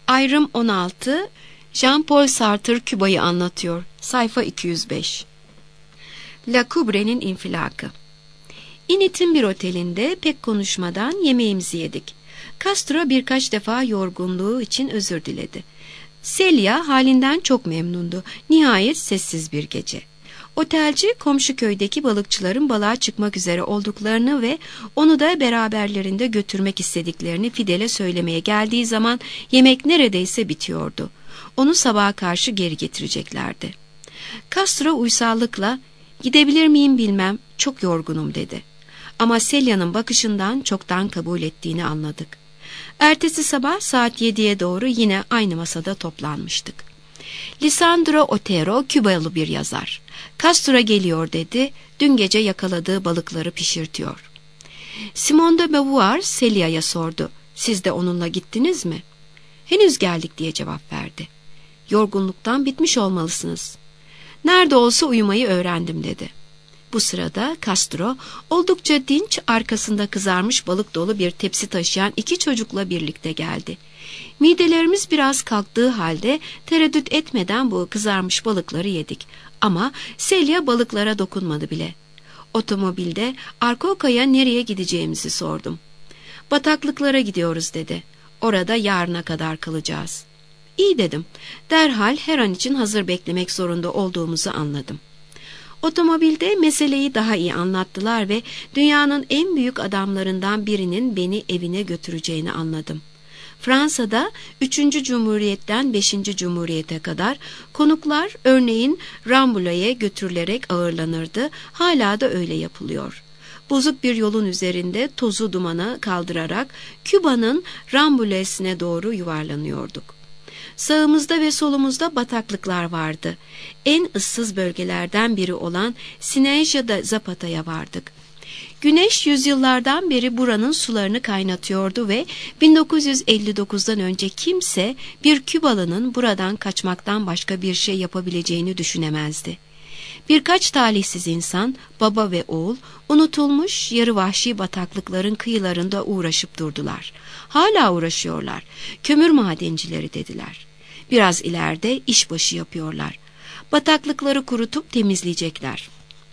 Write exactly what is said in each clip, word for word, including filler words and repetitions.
Ayrım on altı, Jean-Paul Sartre Küba'yı anlatıyor. Sayfa iki yüz beş. La Coubre'nin infilakı. İnit'in bir otelinde pek konuşmadan yemeğimizi yedik. Castro birkaç defa yorgunluğu için özür diledi. Celia halinden çok memnundu. Nihayet sessiz bir gece. Otelci komşu köydeki balıkçıların balığa çıkmak üzere olduklarını ve onu da beraberlerinde götürmek istediklerini Fidel'e söylemeye geldiği zaman yemek neredeyse bitiyordu. Onu sabaha karşı geri getireceklerdi. Castro uysallıkla "Gidebilir miyim bilmem, çok yorgunum" dedi. Ama Celia'nın bakışından çoktan kabul ettiğini anladık. Ertesi sabah saat yediye doğru yine aynı masada toplanmıştık. Lisandro Otero Kübalı bir yazar. Castro geliyor dedi, dün gece yakaladığı balıkları pişirtiyor. Simone de Beauvoir Celia'ya sordu, siz de onunla gittiniz mi? Henüz geldik diye cevap verdi. Yorgunluktan bitmiş olmalısınız. Nerede olsa uyumayı öğrendim dedi. Bu sırada Castro oldukça dinç, arkasında kızarmış balık dolu bir tepsi taşıyan iki çocukla birlikte geldi. Midelerimiz biraz kalktığı halde tereddüt etmeden bu kızarmış balıkları yedik. Ama Celia balıklara dokunmadı bile. Otomobilde Arcoca'ya nereye gideceğimizi sordum. Bataklıklara gidiyoruz dedi. Orada yarına kadar kalacağız. İyi dedim. Derhal her an için hazır beklemek zorunda olduğumuzu anladım. Otomobilde meseleyi daha iyi anlattılar ve dünyanın en büyük adamlarından birinin beni evine götüreceğini anladım. Fransa'da üçüncü Cumhuriyet'ten beşinci Cumhuriyet'e kadar konuklar örneğin Rambouillet'e götürülerek ağırlanırdı. Hala da öyle yapılıyor. Bozuk bir yolun üzerinde tozu dumana kaldırarak Küba'nın Rambouillet'sine doğru yuvarlanıyorduk. Sağımızda ve solumuzda bataklıklar vardı. En ıssız bölgelerden biri olan Sineja de Zapata'ya vardık. Güneş yüzyıllardan beri buranın sularını kaynatıyordu ve bin dokuz yüz elli dokuzdan önce kimse bir Kübalı'nın buradan kaçmaktan başka bir şey yapabileceğini düşünemezdi. Birkaç talihsiz insan, baba ve oğul, unutulmuş yarı vahşi bataklıkların kıyılarında uğraşıp durdular. Hala uğraşıyorlar. Kömür madencileri dediler. Biraz ileride işbaşı yapıyorlar. Bataklıkları kurutup temizleyecekler.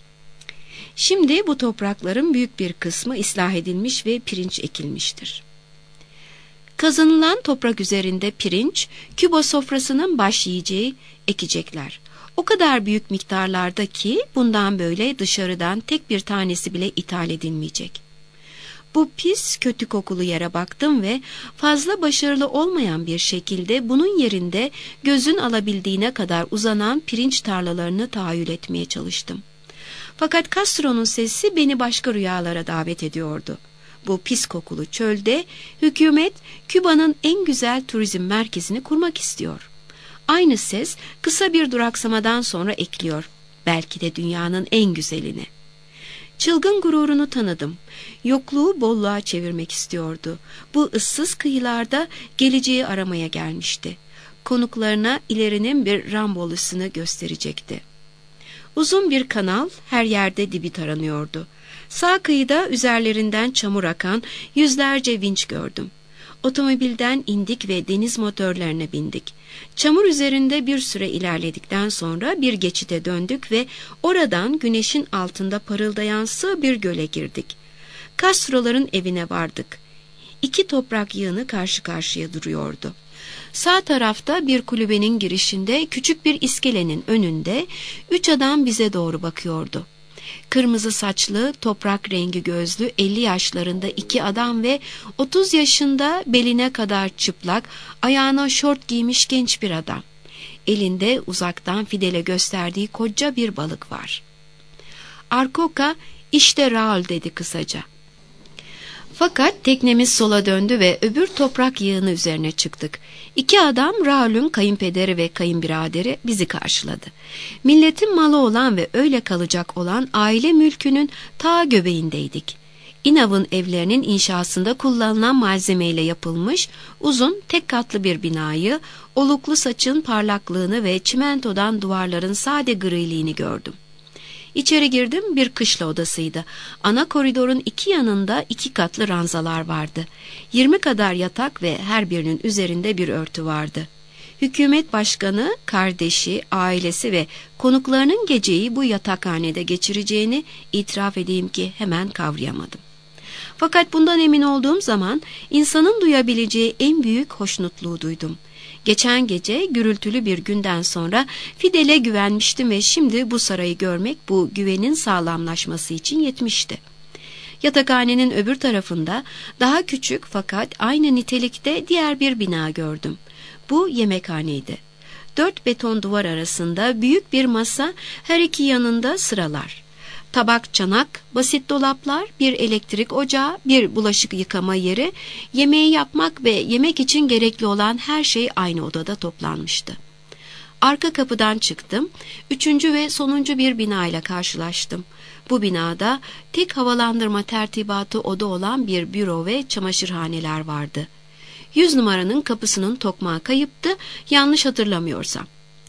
Şimdi bu toprakların büyük bir kısmı ıslah edilmiş ve pirinç ekilmiştir. Kazanılan toprak üzerinde pirinç, Küba sofrasının baş yiyeceği ekecekler. O kadar büyük miktarlarda ki bundan böyle dışarıdan tek bir tanesi bile ithal edilmeyecek. Bu pis, kötü kokulu yere baktım ve fazla başarılı olmayan bir şekilde bunun yerinde gözün alabildiğine kadar uzanan pirinç tarlalarını tahayyül etmeye çalıştım. Fakat Castro'nun sesi beni başka rüyalara davet ediyordu. Bu pis kokulu çölde hükümet Küba'nın en güzel turizm merkezini kurmak istiyor. Aynı ses kısa bir duraksamadan sonra ekliyor. Belki de dünyanın en güzelini. Çılgın gururunu tanıdım. Yokluğu bolluğa çevirmek istiyordu. Bu ıssız kıyılarda geleceği aramaya gelmişti. Konuklarına ilerinin bir Rambouillet'sini gösterecekti. Uzun bir kanal, her yerde dibi taranıyordu. Sağ kıyıda üzerlerinden çamur akan yüzlerce vinç gördüm. Otomobilden indik ve deniz motorlarına bindik. Çamur üzerinde bir süre ilerledikten sonra bir geçide döndük ve oradan güneşin altında parıldayan sığ bir göle girdik. Castro'ların evine vardık. İki toprak yığını karşı karşıya duruyordu. Sağ tarafta bir kulübenin girişinde küçük bir iskelenin önünde üç adam bize doğru bakıyordu. Kırmızı saçlı, toprak rengi gözlü elli yaşlarında iki adam ve otuz yaşında beline kadar çıplak, ayağına şort giymiş genç bir adam. Elinde uzaktan Fidel'e gösterdiği koca bir balık var. Arcoca, işte Raul dedi kısaca. Fakat teknemiz sola döndü ve öbür toprak yığını üzerine çıktık. İki adam, Raul'ün kayınpederi ve kayınbiraderi, bizi karşıladı. Milletin malı olan ve öyle kalacak olan aile mülkünün ta göbeğindeydik. İnav'ın evlerinin inşasında kullanılan malzemeyle yapılmış uzun tek katlı bir binayı, oluklu saçın parlaklığını ve çimentodan duvarların sade griliğini gördüm. İçeri girdim, bir kışla odasıydı. Ana koridorun iki yanında iki katlı ranzalar vardı. Yirmi kadar yatak ve her birinin üzerinde bir örtü vardı. Hükümet başkanı, kardeşi, ailesi ve konuklarının geceyi bu yatakhanede geçireceğini itiraf edeyim ki hemen kavrayamadım. Fakat bundan emin olduğum zaman insanın duyabileceği en büyük hoşnutluğu duydum. Geçen gece gürültülü bir günden sonra Fidel'e güvenmiştim ve şimdi bu sarayı görmek bu güvenin sağlamlaşması için yetmişti. Yatakhanenin öbür tarafında daha küçük fakat aynı nitelikte diğer bir bina gördüm. Bu yemekhaneydi. Dört beton duvar arasında büyük bir masa, her iki yanında sıralar. Tabak, çanak, basit dolaplar, bir elektrik ocağı, bir bulaşık yıkama yeri, yemeği yapmak ve yemek için gerekli olan her şey aynı odada toplanmıştı. Arka kapıdan çıktım, üçüncü ve sonuncu bir binayla karşılaştım. Bu binada tek havalandırma tertibatı oda olan bir büro ve çamaşırhaneler vardı. Yüz numaranın kapısının tokmağı kayıptı, yanlış hatırlamıyorsam.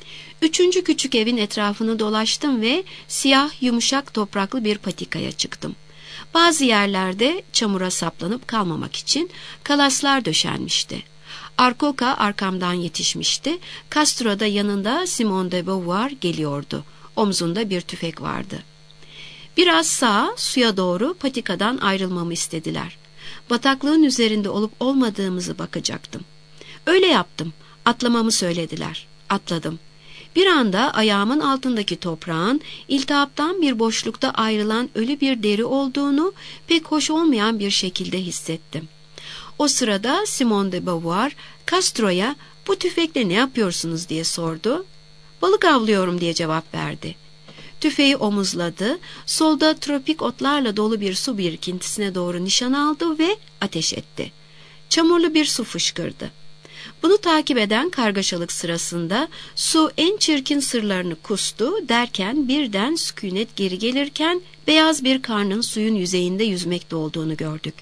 Üçüncü küçük evin etrafını dolaştım ve siyah yumuşak topraklı bir patikaya çıktım. Bazı yerlerde çamura saplanıp kalmamak için kalaslar döşenmişti. Arkoka arkamdan yetişmişti. Castro da yanında Simone de Beauvoir geliyordu. Omzunda bir tüfek vardı. Biraz sağa, suya doğru patikadan ayrılmamı istediler. Bataklığın üzerinde olup olmadığımızı bakacaktım. Öyle yaptım. Atlamamı söylediler. Atladım. Bir anda ayağımın altındaki toprağın iltihaptan bir boşlukta ayrılan ölü bir deri olduğunu pek hoş olmayan bir şekilde hissettim. O sırada Simone de Beauvoir, Castro'ya "Bu tüfekle ne yapıyorsunuz?" diye sordu. "Balık avlıyorum." diye cevap verdi. Tüfeği omuzladı, solda tropik otlarla dolu bir su birikintisine doğru nişan aldı ve ateş etti. Çamurlu bir su fışkırdı. Bunu takip eden kargaşalık sırasında su en çirkin sırlarını kustu derken birden sükunet geri gelirken beyaz bir karnın suyun yüzeyinde yüzmekte olduğunu gördük.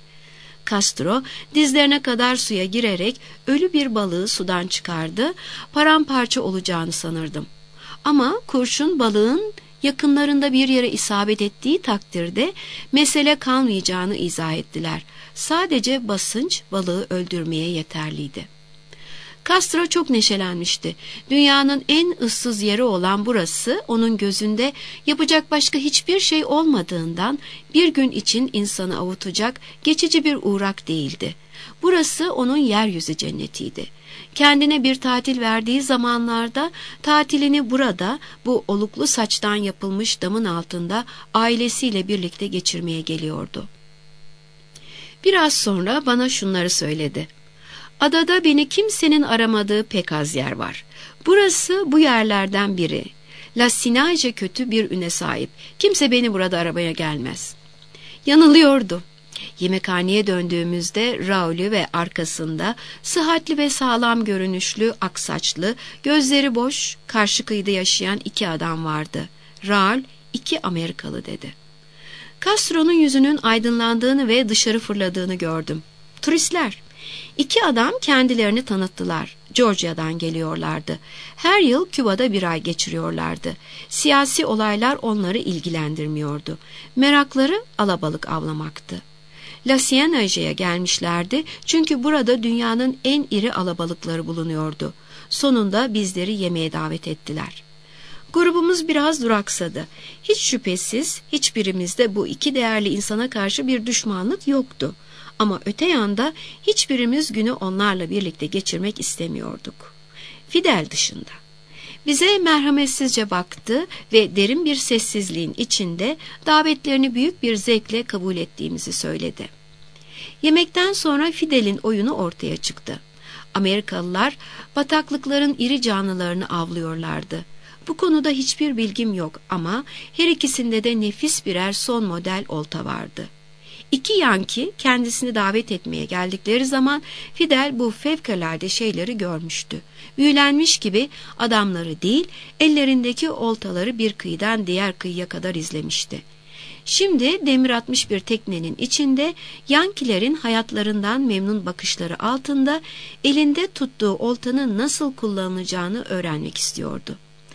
Castro dizlerine kadar suya girerek ölü bir balığı sudan çıkardı, paramparça olacağını sanırdım. Ama kurşun balığın yakınlarında bir yere isabet ettiği takdirde mesele kalmayacağını izah ettiler. Sadece basınç balığı öldürmeye yeterliydi. Castro çok neşelenmişti. Dünyanın en ıssız yeri olan burası onun gözünde yapacak başka hiçbir şey olmadığından bir gün için insanı avutacak geçici bir uğrak değildi. Burası onun yeryüzü cennetiydi. Kendine bir tatil verdiği zamanlarda tatilini burada, bu oluklu saçtan yapılmış damın altında ailesiyle birlikte geçirmeye geliyordu. Biraz sonra bana şunları söyledi. "Adada beni kimsenin aramadığı pek az yer var. Burası bu yerlerden biri. La Sinaje kötü bir üne sahip. Kimse beni burada aramaya gelmez." Yanılıyordu. Yemekhaneye döndüğümüzde Raul'ü ve arkasında sıhhatli ve sağlam görünüşlü, aksaçlı, gözleri boş, karşı kıyıda yaşayan iki adam vardı. Raul, iki Amerikalı dedi. Castro'nun yüzünün aydınlandığını ve dışarı fırladığını gördüm. Turistler. İki adam kendilerini tanıttılar. Georgia'dan geliyorlardı. Her yıl Küba'da bir ay geçiriyorlardı. Siyasi olaylar onları ilgilendirmiyordu. Merakları alabalık avlamaktı. La Cienage'ye gelmişlerdi çünkü burada dünyanın en iri alabalıkları bulunuyordu. Sonunda bizleri yemeğe davet ettiler. Grubumuz biraz duraksadı. Hiç şüphesiz hiçbirimizde bu iki değerli insana karşı bir düşmanlık yoktu. Ama öte yanda hiçbirimiz günü onlarla birlikte geçirmek istemiyorduk. Fidel dışında. Bize merhametsizce baktı ve derin bir sessizliğin içinde davetlerini büyük bir zevkle kabul ettiğimizi söyledi. Yemekten sonra Fidel'in oyunu ortaya çıktı. Amerikalılar bataklıkların iri canlılarını avlıyorlardı. Bu konuda hiçbir bilgim yok ama her ikisinde de nefis birer son model olta vardı. İki Yanki kendisini davet etmeye geldikleri zaman Fidel bu fevkalade şeyleri görmüştü. Büyülenmiş gibi adamları değil, ellerindeki oltaları bir kıyıdan diğer kıyıya kadar izlemişti. Şimdi demir atmış bir teknenin içinde Yankilerin hayatlarından memnun bakışları altında elinde tuttuğu oltanın nasıl kullanılacağını öğrenmek istiyordu.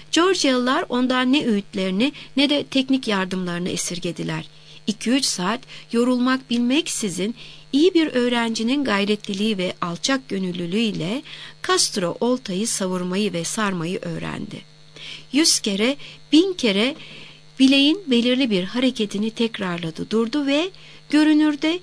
Georgialılar ondan ne öğütlerini ne de teknik yardımlarını esirgediler. iki üç saat yorulmak bilmeksizin iyi bir öğrencinin gayretliliği ve alçak gönüllülüğüyle Castro oltayı savurmayı ve sarmayı öğrendi. Yüz kere, bin kere bileğin belirli bir hareketini tekrarladı, durdu ve görünürde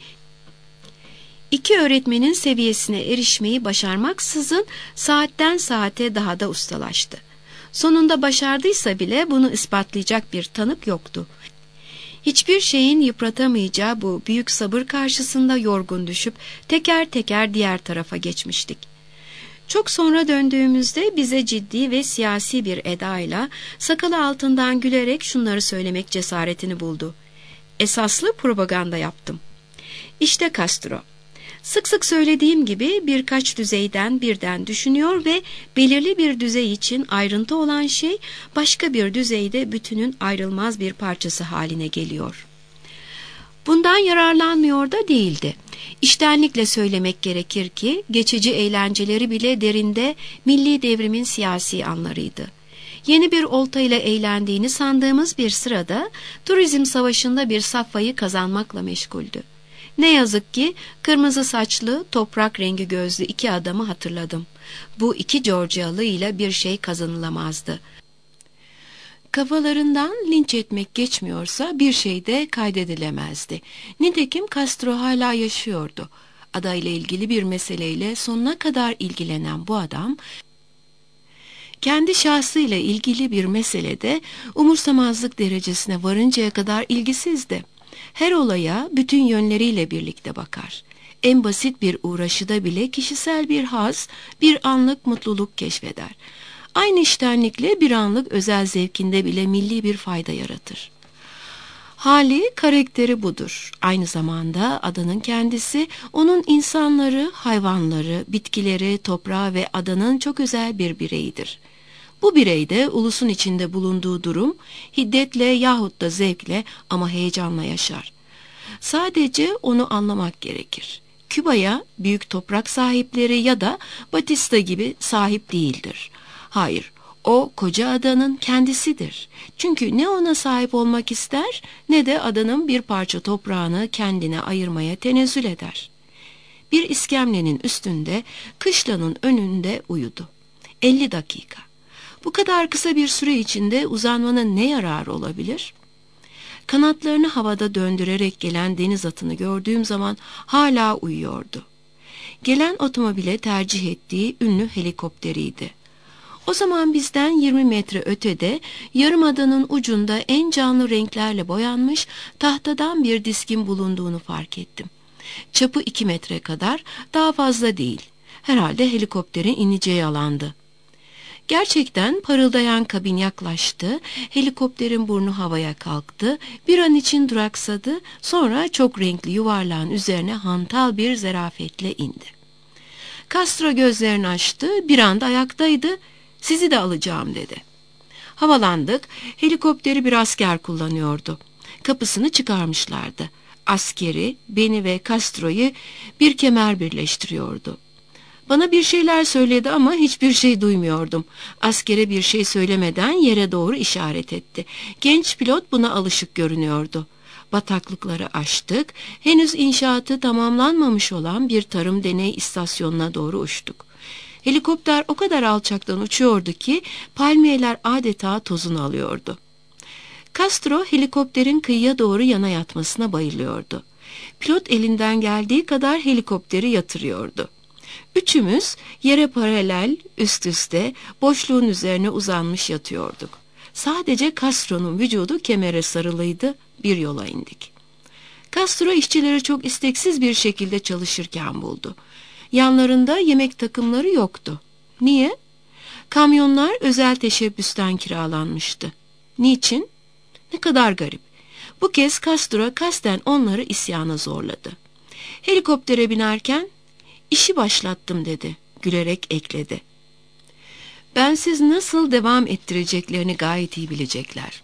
iki öğretmenin seviyesine erişmeyi başarmaksızın saatten saate daha da ustalaştı. Sonunda başardıysa bile bunu ispatlayacak bir tanık yoktu. Hiçbir şeyin yıpratamayacağı bu büyük sabır karşısında yorgun düşüp teker teker diğer tarafa geçmiştik. Çok sonra döndüğümüzde bize ciddi ve siyasi bir edayla sakalı altından gülerek şunları söylemek cesaretini buldu. Esaslı propaganda yaptım. İşte Castro. Sık sık söylediğim gibi birkaç düzeyden birden düşünüyor ve belirli bir düzey için ayrıntı olan şey başka bir düzeyde bütünün ayrılmaz bir parçası haline geliyor. Bundan yararlanmıyor da değildi. İştenlikle söylemek gerekir ki geçici eğlenceleri bile derinde milli devrimin siyasi anlarıydı. Yeni bir oltayla eğlendiğini sandığımız bir sırada turizm savaşında bir safhayı kazanmakla meşguldü. Ne yazık ki kırmızı saçlı, toprak rengi gözlü iki adamı hatırladım. Bu iki Georgialı ile bir şey kazanılamazdı. Kafalarından linç etmek geçmiyorsa bir şey de kaydedilemezdi. Nitekim Castro hala yaşıyordu. Adayla ilgili bir meseleyle sonuna kadar ilgilenen bu adam, kendi şahsıyla ilgili bir meselede umursamazlık derecesine varıncaya kadar ilgisizdi. Her olaya bütün yönleriyle birlikte bakar. En basit bir uğraşıda bile kişisel bir haz, bir anlık mutluluk keşfeder. Aynı iştenlikle bir anlık özel zevkinde bile milli bir fayda yaratır. Hali, karakteri budur. Aynı zamanda adanın kendisi, onun insanları, hayvanları, bitkileri, toprağı ve adanın çok özel bir bireyidir. Bu bireyde ulusun içinde bulunduğu durum hiddetle yahut da zevkle ama heyecanla yaşar. Sadece onu anlamak gerekir. Küba'ya büyük toprak sahipleri ya da Batista gibi sahip değildir. Hayır, o koca adanın kendisidir. Çünkü ne ona sahip olmak ister ne de adanın bir parça toprağını kendine ayırmaya tenezzül eder. Bir iskemlenin üstünde, kışlanın önünde uyudu. elli dakika. Bu kadar kısa bir süre içinde uzanmanın ne yararı olabilir? Kanatlarını havada döndürerek gelen deniz atını gördüğüm zaman hala uyuyordu. Gelen otomobile tercih ettiği ünlü helikopteriydi. O zaman bizden yirmi metre ötede yarımadanın ucunda en canlı renklerle boyanmış tahtadan bir diskin bulunduğunu fark ettim. Çapı iki metre kadar, daha fazla değil. Herhalde helikopterin ineceği alandı. Gerçekten parıldayan kabin yaklaştı, helikopterin burnu havaya kalktı, bir an için duraksadı, sonra çok renkli yuvarlağın üzerine hantal bir zarafetle indi. Castro gözlerini açtı, bir anda ayaktaydı, "Sizi de alacağım," dedi. Havalandık, helikopteri bir asker kullanıyordu. Kapısını çıkarmışlardı. Askeri, beni ve Castro'yu bir kemer birleştiriyordu. Bana bir şeyler söyledi ama hiçbir şey duymuyordum. Askere bir şey söylemeden yere doğru işaret etti. Genç pilot buna alışık görünüyordu. Bataklıkları aştık, henüz inşaatı tamamlanmamış olan bir tarım deney istasyonuna doğru uçtuk. Helikopter o kadar alçaktan uçuyordu ki palmiyeler adeta tozunu alıyordu. Castro helikopterin kıyıya doğru yana yatmasına bayılıyordu. Pilot elinden geldiği kadar helikopteri yatırıyordu. Üçümüz yere paralel, üst üste, boşluğun üzerine uzanmış yatıyorduk. Sadece Castro'nun vücudu kemere sarılıydı, bir yola indik. Castro işçileri çok isteksiz bir şekilde çalışırken buldu. Yanlarında yemek takımları yoktu. Niye? Kamyonlar özel teşebbüsten kiralanmıştı. Niçin? Ne kadar garip. Bu kez Castro kasten onları isyana zorladı. Helikoptere binerken, "İşi başlattım," dedi. Gülerek ekledi. "Bensiz nasıl devam ettireceklerini gayet iyi bilecekler."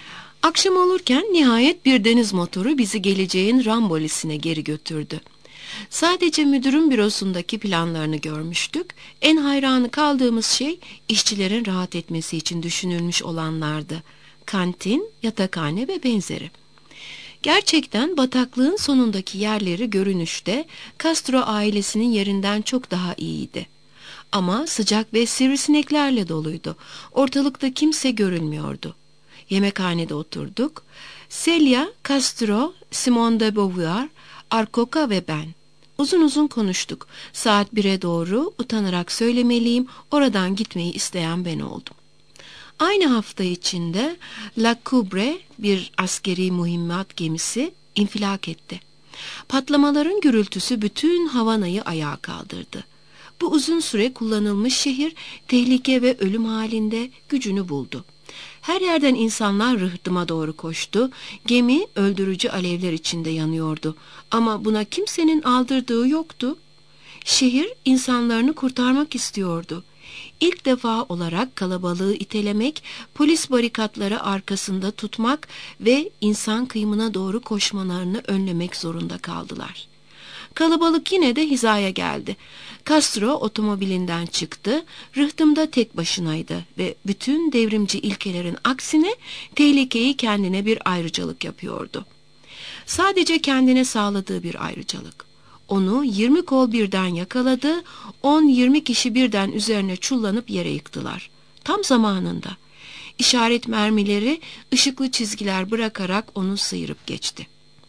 Akşam olurken nihayet bir deniz motoru bizi geleceğin Rambolis'ine geri götürdü. Sadece müdürün bürosundaki planlarını görmüştük. En hayranı kaldığımız şey işçilerin rahat etmesi için düşünülmüş olanlardı. Kantin, yatakhane ve benzeri. Gerçekten bataklığın sonundaki yerleri görünüşte Castro ailesinin yerinden çok daha iyiydi. Ama sıcak ve sivrisineklerle doluydu. Ortalıkta kimse görülmüyordu. Yemekhanede oturduk. Celia, Castro, Simone de Beauvoir, Arcoca ve ben. Uzun uzun konuştuk. Saat bire doğru utanarak söylemeliyim, oradan gitmeyi isteyen ben oldum. Aynı hafta içinde La Coubre, bir askeri mühimmat gemisi, infilak etti. Patlamaların gürültüsü bütün Havana'yı ayağa kaldırdı. Bu uzun süre kullanılmış şehir tehlike ve ölüm halinde gücünü buldu. Her yerden insanlar rıhtıma doğru koştu. Gemi öldürücü alevler içinde yanıyordu. Ama buna kimsenin aldırdığı yoktu. Şehir insanlarını kurtarmak istiyordu. İlk defa olarak kalabalığı itelemek, polis barikatları arkasında tutmak ve insan kıyımına doğru koşmalarını önlemek zorunda kaldılar. Kalabalık yine de hizaya geldi. Castro otomobilinden çıktı, rıhtımda tek başınaydı ve bütün devrimci ilkelerin aksine tehlikeyi kendine bir ayrıcalık yapıyordu. Sadece kendine sağladığı bir ayrıcalık. Onu yirmi kol birden yakaladı, on yirmi kişi birden üzerine çullanıp yere yıktılar. Tam zamanında. İşaret mermileri ışıklı çizgiler bırakarak onu sıyırıp geçti.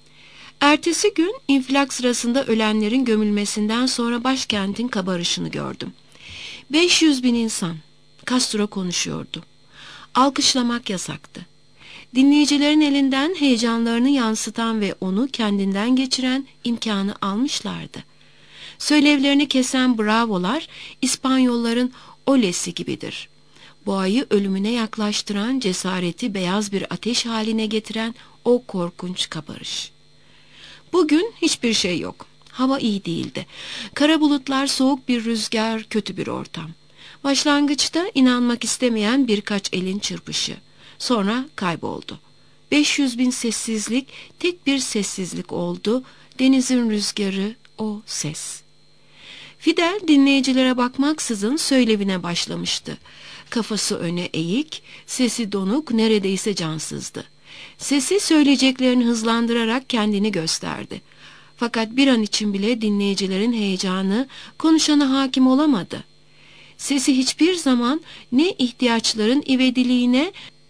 Ertesi gün infilak sırasında ölenlerin gömülmesinden sonra başkentin kabarışını gördüm. beş yüz bin insan. Castro konuşuyordu. Alkışlamak yasaktı. Dinleyicilerin elinden heyecanlarını yansıtan ve onu kendinden geçiren imkanı almışlardı. Söylevlerini kesen bravolar İspanyolların olesi gibidir. Boğayı ölümüne yaklaştıran, cesareti beyaz bir ateş haline getiren o korkunç kabarış. Bugün hiçbir şey yok. Hava iyi değildi. Kara bulutlar, soğuk bir rüzgar, kötü bir ortam. Başlangıçta inanmak istemeyen birkaç elin çırpışı. Sonra kayboldu. beş yüz bin sessizlik, tek bir sessizlik oldu. Denizin rüzgarı, o ses. Fidel dinleyicilere bakmaksızın söylevine başlamıştı. Kafası öne eğik, sesi donuk, neredeyse cansızdı. Sesi söyleyeceklerini hızlandırarak kendini gösterdi. Fakat bir an için bile dinleyicilerin heyecanı konuşana hakim olamadı. Sesi hiçbir zaman ne ihtiyaçların ivediliğine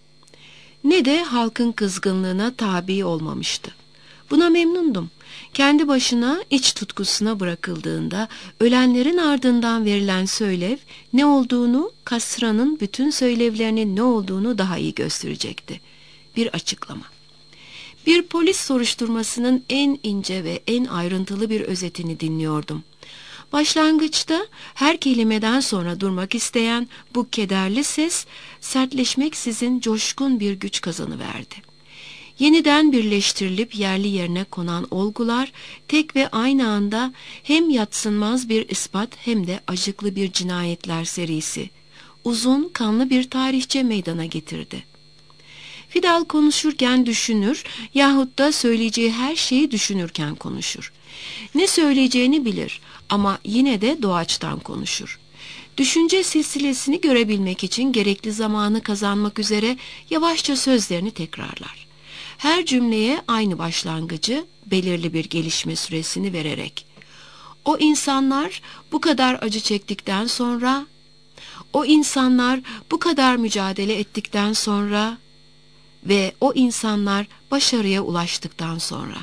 ne de halkın kızgınlığına tabi olmamıştı. Buna memnundum. Kendi başına iç tutkusuna bırakıldığında ölenlerin ardından verilen söylev ne olduğunu, Castra'nın bütün söylevlerinin ne olduğunu daha iyi gösterecekti. Bir açıklama. Bir polis soruşturmasının en ince ve en ayrıntılı bir özetini dinliyordum. Başlangıçta her kelimeden sonra durmak isteyen bu kederli ses sertleşmeksizin coşkun bir güç kazanıverdi. Yeniden birleştirilip yerli yerine konan olgular tek ve aynı anda hem yadsınmaz bir ispat hem de acıklı bir cinayetler serisi, uzun kanlı bir tarihçe meydana getirdi. Fidel konuşurken düşünür yahut da söyleyeceği her şeyi düşünürken konuşur. Ne söyleyeceğini bilir ama yine de doğaçtan konuşur. Düşünce silsilesini görebilmek için gerekli zamanı kazanmak üzere yavaşça sözlerini tekrarlar. Her cümleye aynı başlangıcı, belirli bir gelişme süresini vererek. O insanlar bu kadar acı çektikten sonra, o insanlar bu kadar mücadele ettikten sonra ve o insanlar başarıya ulaştıktan sonra.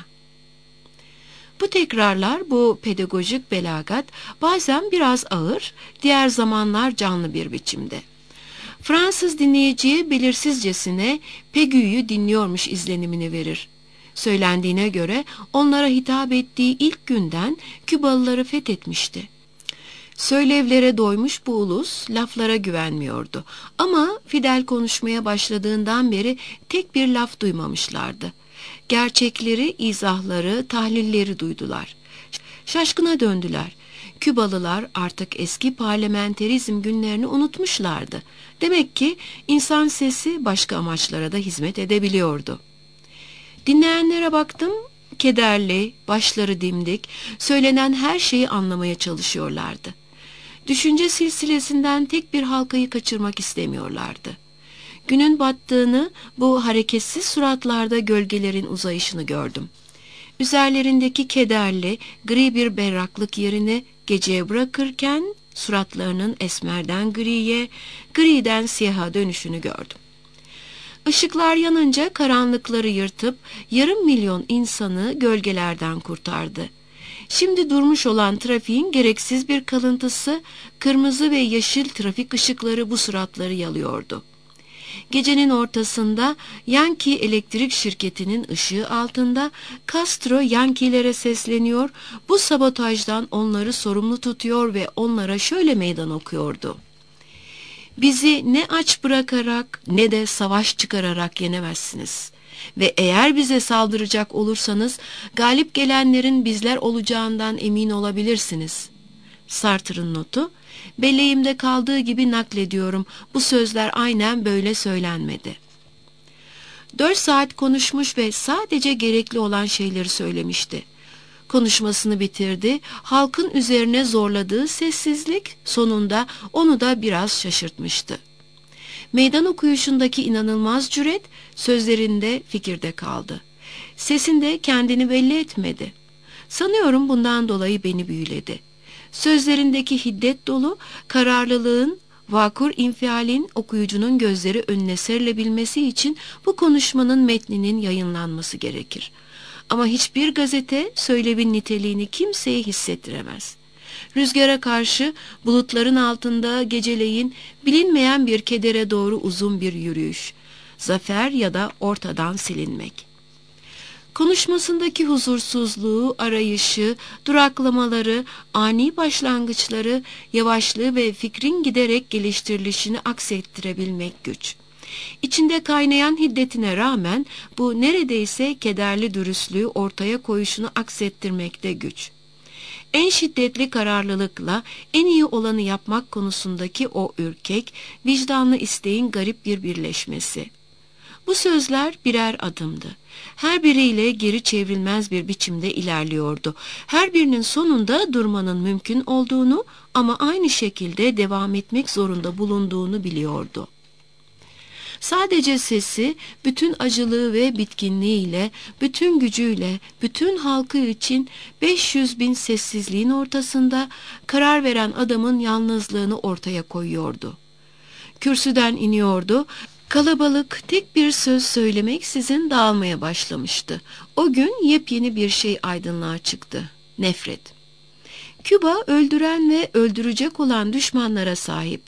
Bu tekrarlar, bu pedagojik belagat bazen biraz ağır, diğer zamanlar canlı bir biçimde. Fransız dinleyiciye belirsizcesine Pegü'yü dinliyormuş izlenimini verir. Söylendiğine göre onlara hitap ettiği ilk günden Kübalıları fethetmişti. Söylevlere doymuş bu ulus laflara güvenmiyordu. Ama Fidel konuşmaya başladığından beri tek bir laf duymamışlardı. Gerçekleri, izahları, tahlilleri duydular. Şaşkına döndüler. Kübalılar artık eski parlamenterizm günlerini unutmuşlardı. Demek ki insan sesi başka amaçlara da hizmet edebiliyordu. Dinleyenlere baktım, kederli, başları dimdik, söylenen her şeyi anlamaya çalışıyorlardı. Düşünce silsilesinden tek bir halkayı kaçırmak istemiyorlardı. Günün battığını, bu hareketsiz suratlarda gölgelerin uzayışını gördüm. Üzerlerindeki kederli, gri bir berraklık yerine geceye bırakırken suratlarının esmerden griye, griden siyaha dönüşünü gördüm. Işıklar yanınca karanlıkları yırtıp yarım milyon insanı gölgelerden kurtardı. Şimdi durmuş olan trafiğin gereksiz bir kalıntısı, kırmızı ve yeşil trafik ışıkları bu suratları yalıyordu. Gecenin ortasında Yankee Elektrik Şirketi'nin ışığı altında Castro Yankeelere sesleniyor, bu sabotajdan onları sorumlu tutuyor ve onlara şöyle meydan okuyordu: "Bizi ne aç bırakarak ne de savaş çıkararak yenemezsiniz. Ve eğer bize saldıracak olursanız galip gelenlerin bizler olacağından emin olabilirsiniz." Sartre'ın notu: "Belleğimde kaldığı gibi naklediyorum. Bu sözler aynen böyle söylenmedi." Dört saat konuşmuş ve sadece gerekli olan şeyleri söylemişti. Konuşmasını bitirdi. Halkın üzerine zorladığı sessizlik sonunda onu da biraz şaşırtmıştı. Meydan okuyuşundaki inanılmaz cüret sözlerinde, fikirde kaldı. Sesinde kendini belli etmedi. Sanıyorum bundan dolayı beni büyüledi. Sözlerindeki hiddet dolu, kararlılığın, vakur infialin okuyucunun gözleri önüne serilebilmesi için bu konuşmanın metninin yayınlanması gerekir. Ama hiçbir gazete söylevin niteliğini kimseye hissettiremez. Rüzgara karşı bulutların altında geceleyin bilinmeyen bir kedere doğru uzun bir yürüyüş, zafer ya da ortadan silinmek. Konuşmasındaki huzursuzluğu, arayışı, duraklamaları, ani başlangıçları, yavaşlığı ve fikrin giderek geliştirilişini aksettirebilmek güç. İçinde kaynayan hiddetine rağmen bu neredeyse kederli dürüstlüğü ortaya koyuşunu aksettirmekte güç. En şiddetli kararlılıkla en iyi olanı yapmak konusundaki o ürkek, vicdanlı isteğin garip bir birleşmesi. Bu sözler birer adımdı. Her biriyle geri çevrilmez bir biçimde ilerliyordu. Her birinin sonunda durmanın mümkün olduğunu ama aynı şekilde devam etmek zorunda bulunduğunu biliyordu. Sadece sesi, bütün acılığı ve bitkinliğiyle, bütün gücüyle, bütün halkı için beş yüz bin sessizliğin ortasında karar veren adamın yalnızlığını ortaya koyuyordu. Kürsüden iniyordu. Kalabalık tek bir söz söylemeksizin dağılmaya başlamıştı. O gün yepyeni bir şey aydınlığa çıktı: nefret. Küba öldüren ve öldürecek olan düşmanlara sahip.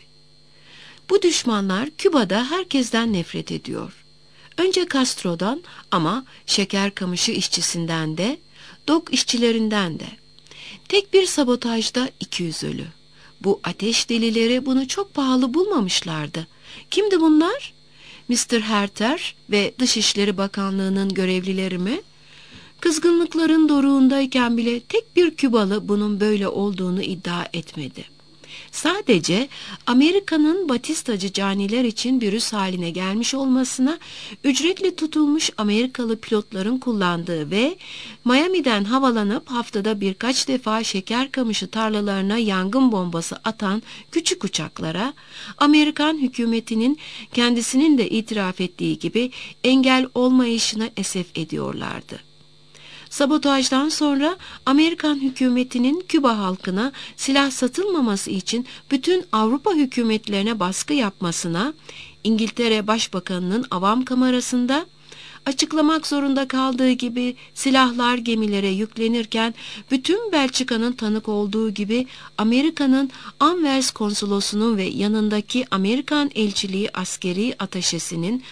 Bu düşmanlar Küba'da herkesten nefret ediyor. Önce Castro'dan ama şeker kamışı işçisinden de, dok işçilerinden de. Tek bir sabotajda iki yüz ölü. Bu ateş delileri bunu çok pahalı bulmamışlardı. Kimdi bunlar? mister Herter ve Dışişleri Bakanlığı'nın görevlileri mi? Kızgınlıkların doruğundayken bile tek bir Kübalı bunun böyle olduğunu iddia etmedi. Sadece Amerika'nın batistacı caniler için virüs haline gelmiş olmasına, ücretli tutulmuş Amerikalı pilotların kullandığı ve Miami'den havalanıp haftada birkaç defa şeker kamışı tarlalarına yangın bombası atan küçük uçaklara, Amerikan hükümetinin kendisinin de itiraf ettiği gibi engel olmayışına esef ediyorlardı. Sabotajdan sonra Amerikan hükümetinin Küba halkına silah satılmaması için bütün Avrupa hükümetlerine baskı yapmasına, İngiltere Başbakanı'nın avam kamerasında açıklamak zorunda kaldığı gibi silahlar gemilere yüklenirken bütün Belçika'nın tanık olduğu gibi Amerika'nın Anvers konsolosunun ve yanındaki Amerikan elçiliği askeri ataşesinin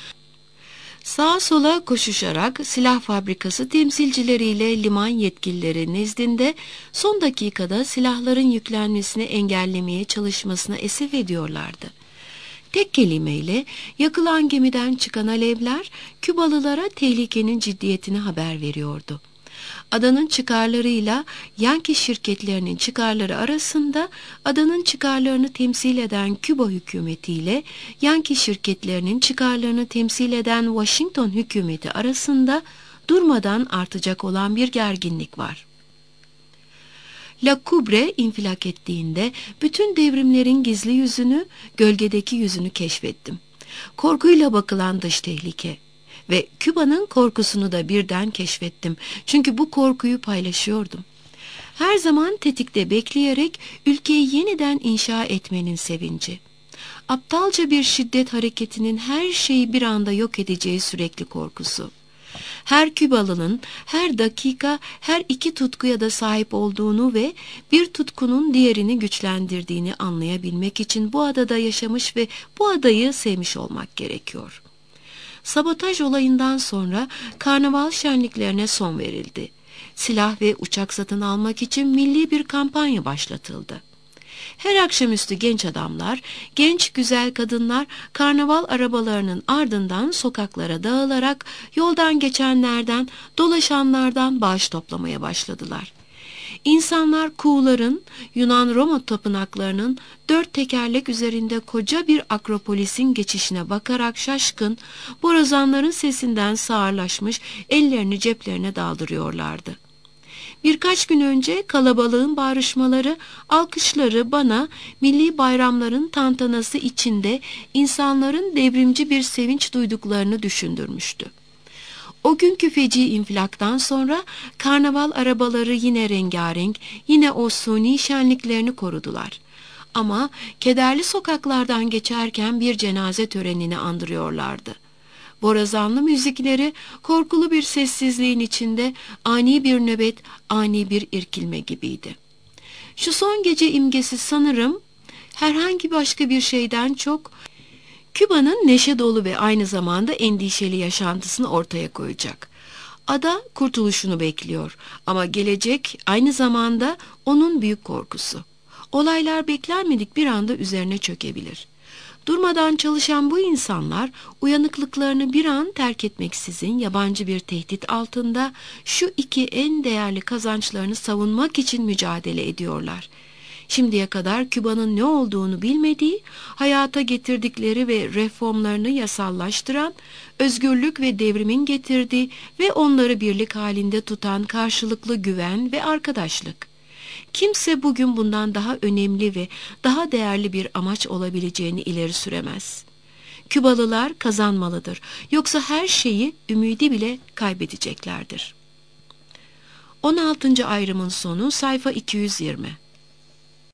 sağa sola koşuşarak silah fabrikası temsilcileriyle liman yetkilileri nezdinde son dakikada silahların yüklenmesini engellemeye çalışmasına esef ediyorlardı. Tek kelimeyle yakılan gemiden çıkan alevler Kübalılara tehlikenin ciddiyetini haber veriyordu. Adanın çıkarlarıyla Yankee şirketlerinin çıkarları arasında adanın çıkarlarını temsil eden Küba hükümetiyle Yankee şirketlerinin çıkarlarını temsil eden Washington hükümeti arasında durmadan artacak olan bir gerginlik var. La Coubre infilak ettiğinde bütün devrimlerin gizli yüzünü, gölgedeki yüzünü keşfettim. Korkuyla bakılan dış tehlike ve Küba'nın korkusunu da birden keşfettim. Çünkü bu korkuyu paylaşıyordum. Her zaman tetikte bekleyerek ülkeyi yeniden inşa etmenin sevinci. Aptalca bir şiddet hareketinin her şeyi bir anda yok edeceği sürekli korkusu. Her Kübalı'nın her dakika her iki tutkuya da sahip olduğunu ve bir tutkunun diğerini güçlendirdiğini anlayabilmek için bu adada yaşamış ve bu adayı sevmiş olmak gerekiyor. Sabotaj olayından sonra karnaval şenliklerine son verildi. Silah ve uçak satın almak için milli bir kampanya başlatıldı. Her akşamüstü genç adamlar, genç güzel kadınlar karnaval arabalarının ardından sokaklara dağılarak yoldan geçenlerden, dolaşanlardan bağış toplamaya başladılar. İnsanlar kuğuların, Yunan-Roma tapınaklarının dört tekerlek üzerinde koca bir akropolisin geçişine bakarak şaşkın, borazanların sesinden sağırlaşmış ellerini ceplerine daldırıyorlardı. Birkaç gün önce kalabalığın bağrışmaları, alkışları bana milli bayramların tantanası içinde insanların devrimci bir sevinç duyduklarını düşündürmüştü. O günkü feci infilaktan sonra karnaval arabaları yine rengarenk, yine o suni şenliklerini korudular. Ama kederli sokaklardan geçerken bir cenaze törenini andırıyorlardı. Borazanlı müzikleri korkulu bir sessizliğin içinde ani bir nöbet, ani bir irkilme gibiydi. Şu son gece imgesi sanırım herhangi başka bir şeyden çok Küba'nın neşe dolu ve aynı zamanda endişeli yaşantısını ortaya koyacak. Ada kurtuluşunu bekliyor ama gelecek aynı zamanda onun büyük korkusu. Olaylar beklenmedik bir anda üzerine çökebilir. Durmadan çalışan bu insanlar uyanıklıklarını bir an terk etmeksizin yabancı bir tehdit altında şu iki en değerli kazançlarını savunmak için mücadele ediyorlar. Şimdiye kadar Küba'nın ne olduğunu bilmediği, hayata getirdikleri ve reformlarını yasallaştıran, özgürlük ve devrimin getirdiği ve onları birlik halinde tutan karşılıklı güven ve arkadaşlık. Kimse bugün bundan daha önemli ve daha değerli bir amaç olabileceğini ileri süremez. Kübalılar kazanmalıdır. Yoksa her şeyi, ümidi bile kaybedeceklerdir. on altıncı ayrımın sonu sayfa iki yüz yirmi.